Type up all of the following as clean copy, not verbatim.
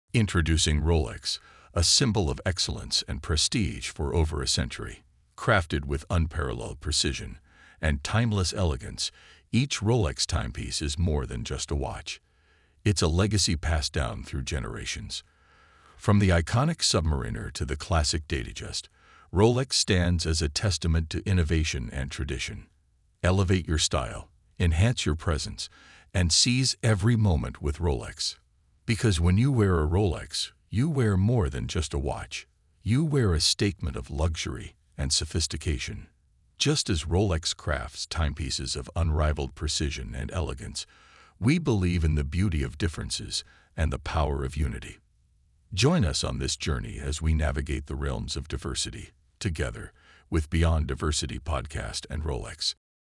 Introducing Rolex, a symbol of excellence and prestige for over a century. Crafted with unparalleled precision and timeless elegance, each Rolex timepiece is more than just a watch. It's a legacy passed down through generations. From the iconic Submariner to the classic Datejust, Rolex stands as a testament to innovation and tradition. Elevate your style, enhance your presence, and seize every moment with Rolex. Because when you wear a Rolex, you wear more than just a watch. You wear a statement of luxury and sophistication. Just as Rolex crafts timepieces of unrivaled precision and elegance, we believe in the beauty of differences and the power of unity. Join us on this journey as we navigate the realms of diversity, together with Beyond Diversity Podcast and Rolex.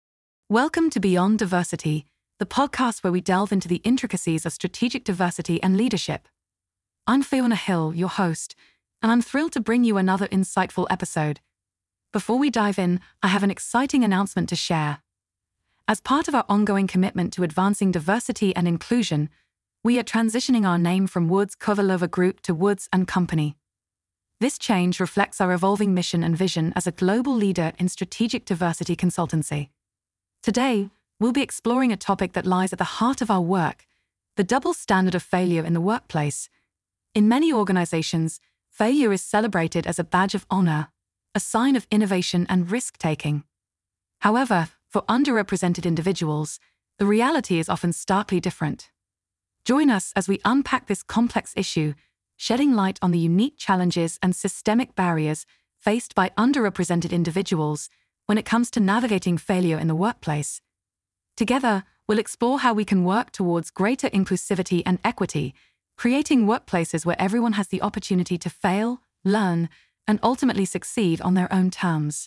Welcome to Beyond Diversity, the podcast where we delve into the intricacies of strategic diversity and leadership. I'm Fiona Hill, your host, and I'm thrilled to bring you another insightful episode. Before we dive in, I have an exciting announcement to share. As part of our ongoing commitment to advancing diversity and inclusion, we are transitioning our name from Woods Kovalova Group to Woods & Company. This change reflects our evolving mission and vision as a global leader in strategic diversity consultancy. Today, we'll be exploring a topic that lies at the heart of our work: the double standard of failure in the workplace. In many organizations, failure is celebrated as a badge of honor, a sign of innovation and risk-taking. However, for underrepresented individuals, the reality is often starkly different. Join us as we unpack this complex issue, shedding light on the unique challenges and systemic barriers faced by underrepresented individuals when it comes to navigating failure in the workplace. Together, we'll explore how we can work towards greater inclusivity and equity, creating workplaces where everyone has the opportunity to fail, learn, and ultimately succeed on their own terms.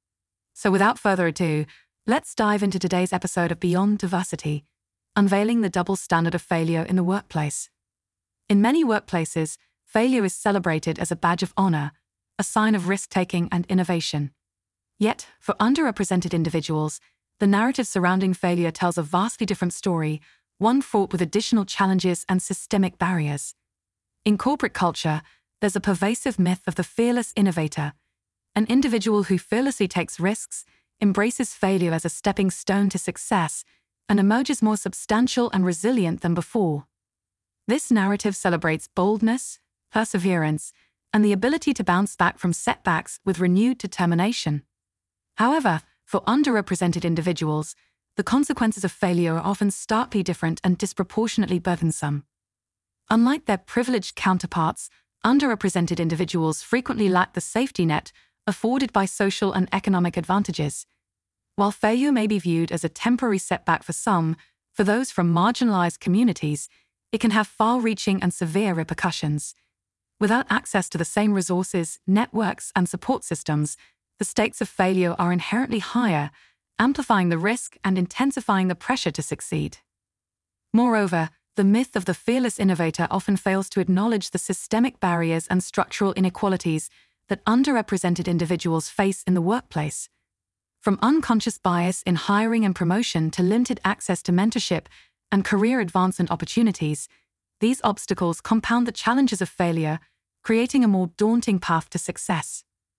So without further ado, let's dive into today's episode of Beyond Diversity, unveiling the double standard of failure in the workplace. In many workplaces, failure is celebrated as a badge of honor, a sign of risk-taking and innovation. Yet, for underrepresented individuals, the narrative surrounding failure tells a vastly different story, one fraught with additional challenges and systemic barriers. In corporate culture, there's a pervasive myth of the fearless innovator, an individual who fearlessly takes risks, embraces failure as a stepping stone to success, and emerges more substantial and resilient than before. This narrative celebrates boldness, perseverance, and the ability to bounce back from setbacks with renewed determination. However, for underrepresented individuals, the consequences of failure are often starkly different and disproportionately burdensome. Unlike their privileged counterparts, underrepresented individuals frequently lack the safety net afforded by social and economic advantages. While failure may be viewed as a temporary setback for some, for those from marginalized communities, it can have far-reaching and severe repercussions. Without access to the same resources, networks, and support systems, the stakes of failure are inherently higher, amplifying the risk and intensifying the pressure to succeed. Moreover, the myth of the fearless innovator often fails to acknowledge the systemic barriers and structural inequalities that underrepresented individuals face in the workplace. From unconscious bias in hiring and promotion to limited access to mentorship and career advancement opportunities, these obstacles compound the challenges of failure, creating a more daunting path to success.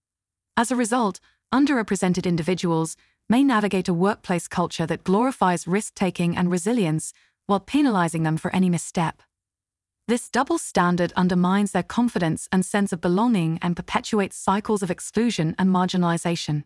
As a result, underrepresented individuals may navigate a workplace culture that glorifies risk-taking and resilience while penalizing them for any misstep. This double standard undermines their confidence and sense of belonging and perpetuates cycles of exclusion and marginalization.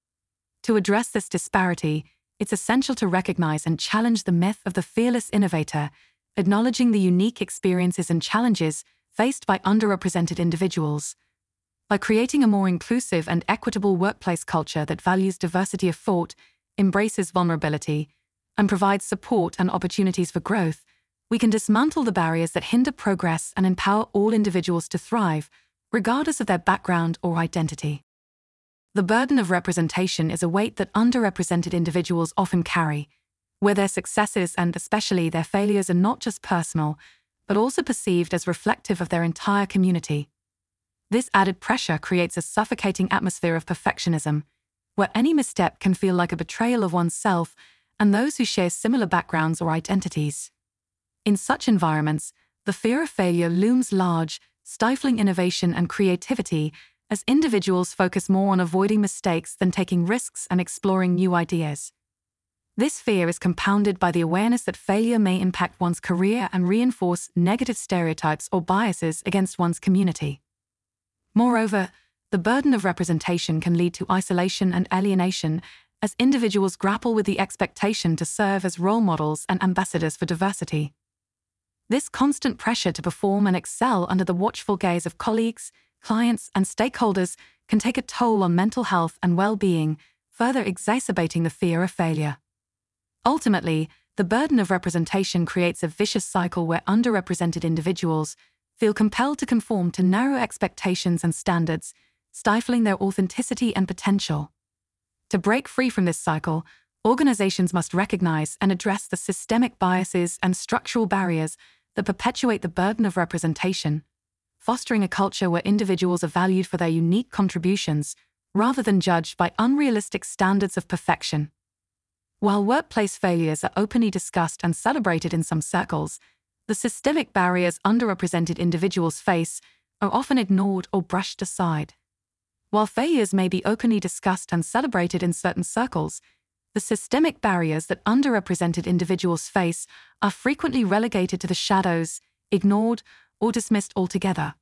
To address this disparity, it's essential to recognize and challenge the myth of the fearless innovator, acknowledging the unique experiences and challenges faced by underrepresented individuals. By creating a more inclusive and equitable workplace culture that values diversity of thought, embraces vulnerability, and provides support and opportunities for growth, we can dismantle the barriers that hinder progress and empower all individuals to thrive, regardless of their background or identity. The burden of representation is a weight that underrepresented individuals often carry, where their successes and especially their failures are not just personal, but also perceived as reflective of their entire community. This added pressure creates a suffocating atmosphere of perfectionism, where any misstep can feel like a betrayal of oneself and those who share similar backgrounds or identities. In such environments, the fear of failure looms large, stifling innovation and creativity as individuals focus more on avoiding mistakes than taking risks and exploring new ideas. This fear is compounded by the awareness that failure may impact one's career and reinforce negative stereotypes or biases against one's community. Moreover, the burden of representation can lead to isolation and alienation as individuals grapple with the expectation to serve as role models and ambassadors for diversity. This constant pressure to perform and excel under the watchful gaze of colleagues, clients, and stakeholders can take a toll on mental health and well-being, further exacerbating the fear of failure. Ultimately, the burden of representation creates a vicious cycle where underrepresented individuals feel compelled to conform to narrow expectations and standards, stifling their authenticity and potential. To break free from this cycle, organizations must recognize and address the systemic biases and structural barriers that perpetuate the burden of representation, fostering a culture where individuals are valued for their unique contributions rather than judged by unrealistic standards of perfection. While workplace failures are openly discussed and celebrated in some circles, the systemic barriers underrepresented individuals face are often ignored or brushed aside. While failures may be openly discussed and celebrated in certain circles, the systemic barriers that underrepresented individuals face are frequently relegated to the shadows, ignored, or dismissed altogether.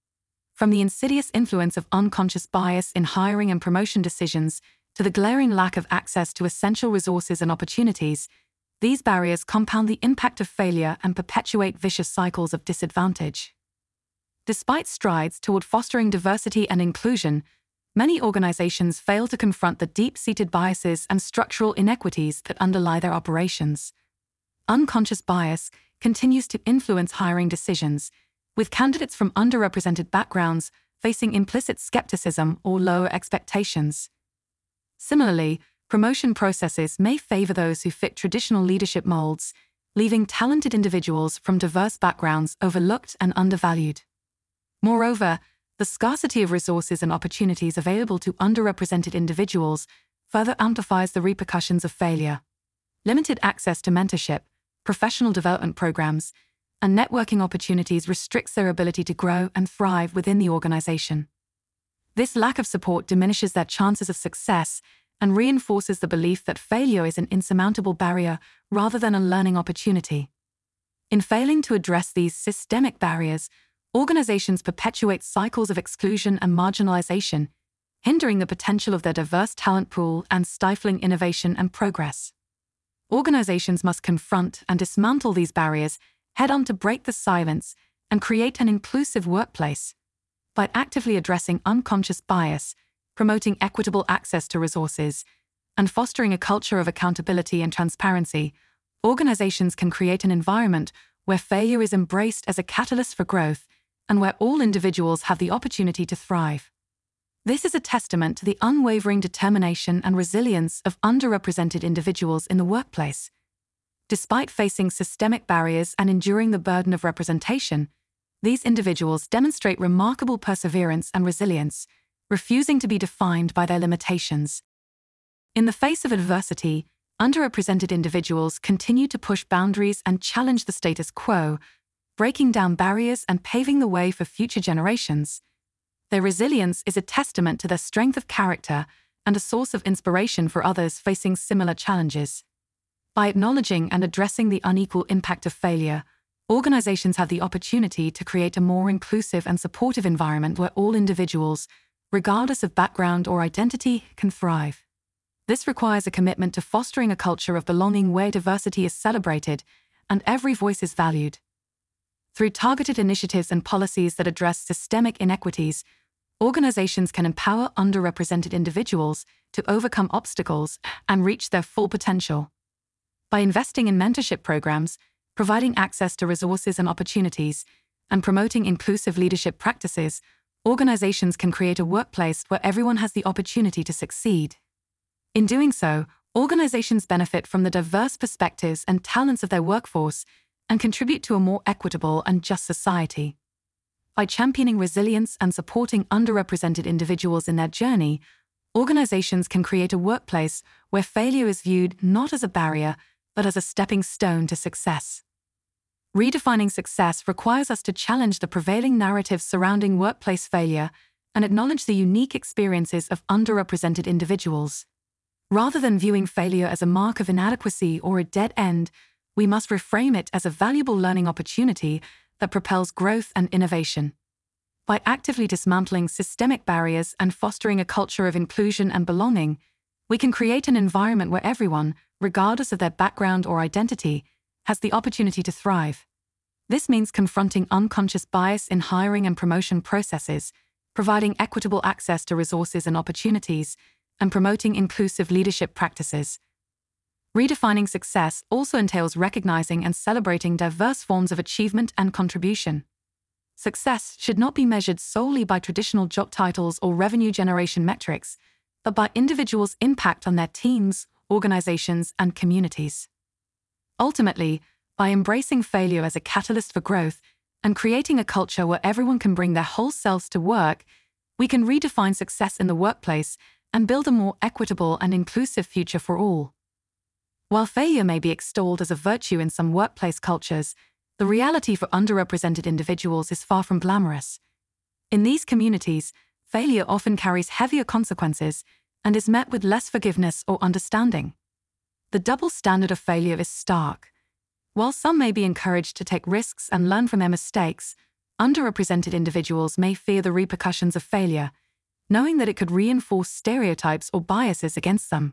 From the insidious influence of unconscious bias in hiring and promotion decisions to the glaring lack of access to essential resources and opportunities, these barriers compound the impact of failure and perpetuate vicious cycles of disadvantage. Despite strides toward fostering diversity and inclusion, many organizations fail to confront the deep-seated biases and structural inequities that underlie their operations. Unconscious bias continues to influence hiring decisions, with candidates from underrepresented backgrounds facing implicit skepticism or lower expectations. Similarly, promotion processes may favor those who fit traditional leadership molds, leaving talented individuals from diverse backgrounds overlooked and undervalued. Moreover, the scarcity of resources and opportunities available to underrepresented individuals further amplifies the repercussions of failure. Limited access to mentorship, professional development programs, and networking opportunities restricts their ability to grow and thrive within the organization. This lack of support diminishes their chances of success and reinforces the belief that failure is an insurmountable barrier rather than a learning opportunity. In failing to address these systemic barriers, organizations perpetuate cycles of exclusion and marginalization, hindering the potential of their diverse talent pool and stifling innovation and progress. Organizations must confront and dismantle these barriers head-on to break the silence and create an inclusive workplace. By actively addressing unconscious bias, promoting equitable access to resources, and fostering a culture of accountability and transparency, organizations can create an environment where failure is embraced as a catalyst for growth and where all individuals have the opportunity to thrive. This is a testament to the unwavering determination and resilience of underrepresented individuals in the workplace. Despite facing systemic barriers and enduring the burden of representation, these individuals demonstrate remarkable perseverance and resilience, refusing to be defined by their limitations. In the face of adversity, underrepresented individuals continue to push boundaries and challenge the status quo, breaking down barriers and paving the way for future generations. Their resilience is a testament to their strength of character and a source of inspiration for others facing similar challenges. By acknowledging and addressing the unequal impact of failure, organizations have the opportunity to create a more inclusive and supportive environment where all individuals, regardless of background or identity, can thrive. This requires a commitment to fostering a culture of belonging where diversity is celebrated and every voice is valued. Through targeted initiatives and policies that address systemic inequities, organizations can empower underrepresented individuals to overcome obstacles and reach their full potential. By investing in mentorship programs, providing access to resources and opportunities, and promoting inclusive leadership practices, organizations can create a workplace where everyone has the opportunity to succeed. In doing so, organizations benefit from the diverse perspectives and talents of their workforce and contribute to a more equitable and just society. By championing resilience and supporting underrepresented individuals in their journey, organizations can create a workplace where failure is viewed not as a barrier, but as a stepping stone to success. Redefining success requires us to challenge the prevailing narratives surrounding workplace failure and acknowledge the unique experiences of underrepresented individuals. Rather than viewing failure as a mark of inadequacy or a dead end, we must reframe it as a valuable learning opportunity that propels growth and innovation. By actively dismantling systemic barriers and fostering a culture of inclusion and belonging, we can create an environment where everyone, regardless of their background or identity, has the opportunity to thrive. This means confronting unconscious bias in hiring and promotion processes, providing equitable access to resources and opportunities, and promoting inclusive leadership practices. Redefining success also entails recognizing and celebrating diverse forms of achievement and contribution. Success should not be measured solely by traditional job titles or revenue generation metrics, but by individuals' impact on their teams, organizations, and communities. Ultimately, by embracing failure as a catalyst for growth and creating a culture where everyone can bring their whole selves to work, we can redefine success in the workplace and build a more equitable and inclusive future for all. While failure may be extolled as a virtue in some workplace cultures, the reality for underrepresented individuals is far from glamorous. In these communities, failure often carries heavier consequences and is met with less forgiveness or understanding. The double standard of failure is stark. While some may be encouraged to take risks and learn from their mistakes, underrepresented individuals may fear the repercussions of failure, knowing that it could reinforce stereotypes or biases against them.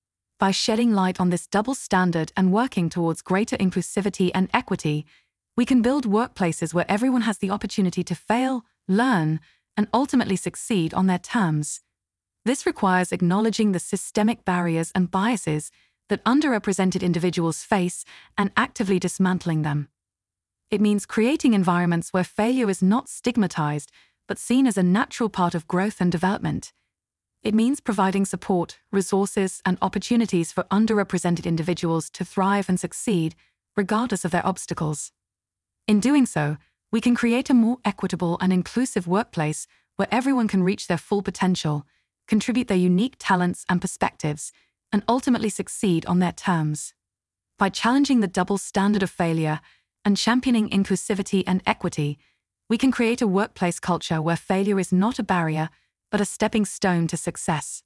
By shedding light on this double standard and working towards greater inclusivity and equity, we can build workplaces where everyone has the opportunity to fail, learn, and ultimately succeed on their terms. This requires acknowledging the systemic barriers and biases that underrepresented individuals face and actively dismantling them. It means creating environments where failure is not stigmatized, but seen as a natural part of growth and development. It means providing support, resources, and opportunities for underrepresented individuals to thrive and succeed, regardless of their obstacles. In doing so, we can create a more equitable and inclusive workplace where everyone can reach their full potential, contribute their unique talents and perspectives, and ultimately succeed on their terms. By challenging the double standard of failure and championing inclusivity and equity, we can create a workplace culture where failure is not a barrier, but a stepping stone to success.